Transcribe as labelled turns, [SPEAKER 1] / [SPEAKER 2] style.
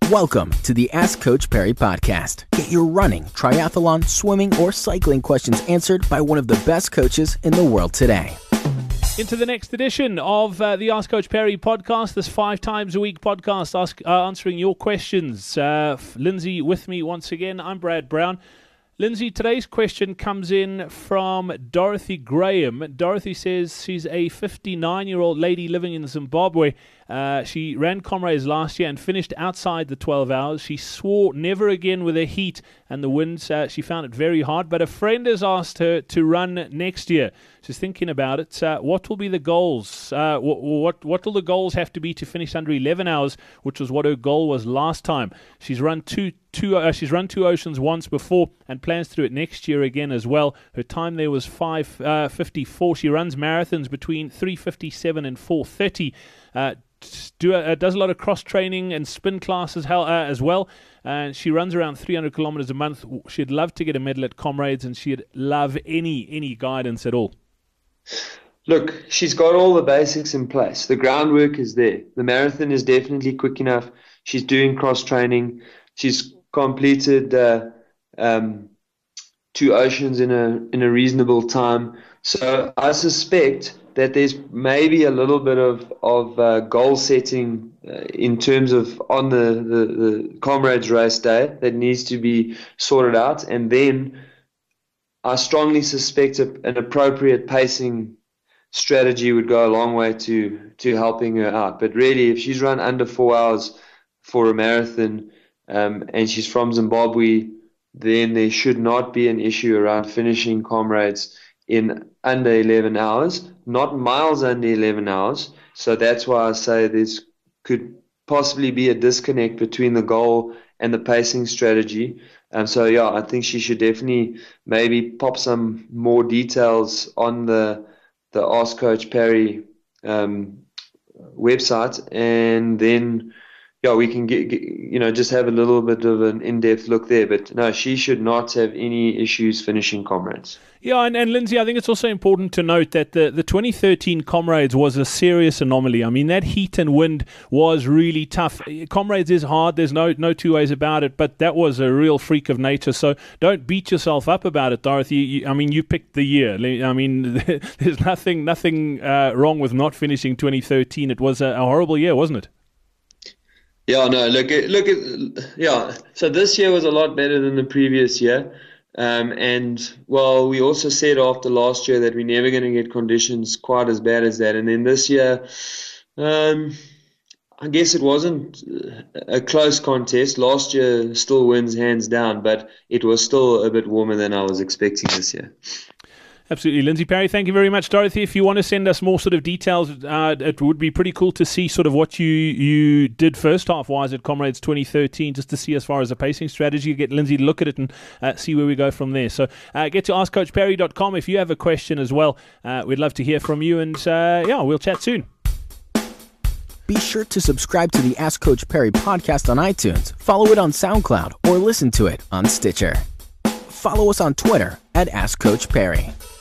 [SPEAKER 1] Welcome to the Ask Coach Perry podcast. Get your running, triathlon, swimming, or cycling questions answered by one of the best coaches in the world today.
[SPEAKER 2] Into the next edition of the Ask Coach Perry podcast, this 5 times a week podcast answering your questions. Lindsay with me once again. I'm Brad Brown. Lindsay, today's question comes in from Dorothy Graham. Dorothy says she's a 59-year-old lady living in Zimbabwe. She ran Comrades last year and finished outside the 12 hours. She swore never again with the heat and the winds. She found it very hard, but a friend has asked her to run next year. She's thinking about it. What will be the goals? What will the goals have to be to finish under 11 hours, which was what her goal was last time? She's run two oceans once before and plans to do it next year again as well. Her time there was 5:54. She runs marathons between 3:57 and 4:30. Does a lot of cross training and spin classes as well, and she runs around 300 kilometers a month. She'd love to get a medal at Comrades, and she'd love any guidance at all.
[SPEAKER 3] Look, she's got all the basics in place. The groundwork is there. The marathon is definitely quick enough. She's doing cross training. She's completed 2 oceans in a reasonable time. So I suspect that there's maybe a little bit of goal setting in terms of on the Comrades race day that needs to be sorted out. And then I strongly suspect an appropriate pacing strategy would go a long way to helping her out. But really, if she's run under 4 hours for a marathon and she's from Zimbabwe, then there should not be an issue around finishing Comrades in under 11 hours, not miles under 11 hours. So that's why I say this could possibly be a disconnect between the goal and the pacing strategy. So yeah, I think she should definitely maybe pop some more details on the Ask Coach Perry website, and then we can get just have a little bit of an in-depth look there. But no, she should not have any issues finishing Comrades.
[SPEAKER 2] Yeah, and Lindsay, I think it's also important to note that the 2013 Comrades was a serious anomaly. I mean, that heat and wind was really tough. Comrades is hard, there's no two ways about it, but that was a real freak of nature. So don't beat yourself up about it, Dorothy. You picked the year. I mean, there's nothing wrong with not finishing 2013. It was a horrible year, wasn't it?
[SPEAKER 3] Yeah, no, so this year was a lot better than the previous year. We also said after last year that we're never going to get conditions quite as bad as that. And then this year, I guess it wasn't a close contest. Last year still wins hands down, but it was still a bit warmer than I was expecting this year.
[SPEAKER 2] Absolutely. Lindsay Perry, thank you very much. Dorothy, if you want to send us more sort of details, it would be pretty cool to see sort of what you did first half-wise at Comrades 2013, just to see as far as the pacing strategy, get Lindsay to look at it and see where we go from there. So get to askcoachperry.com if you have a question as well. We'd love to hear from you, and we'll chat soon.
[SPEAKER 1] Be sure to subscribe to the Ask Coach Perry podcast on iTunes, follow it on SoundCloud, or listen to it on Stitcher. Follow us on Twitter at Ask Coach Perry.